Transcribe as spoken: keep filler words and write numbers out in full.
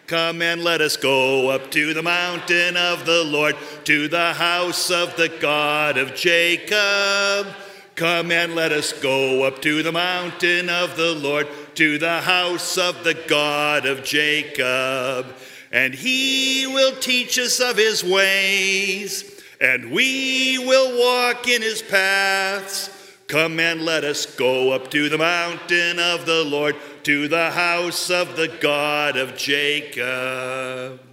Come and let us go up to the mountain of the Lord, to the house of the God of Jacob. Come and let us go up to the mountain of the Lord, to the house of the God of Jacob. And he will teach us of his ways, and we will walk in his paths. Come and let us go up to the mountain of the Lord, to the house of the God of Jacob.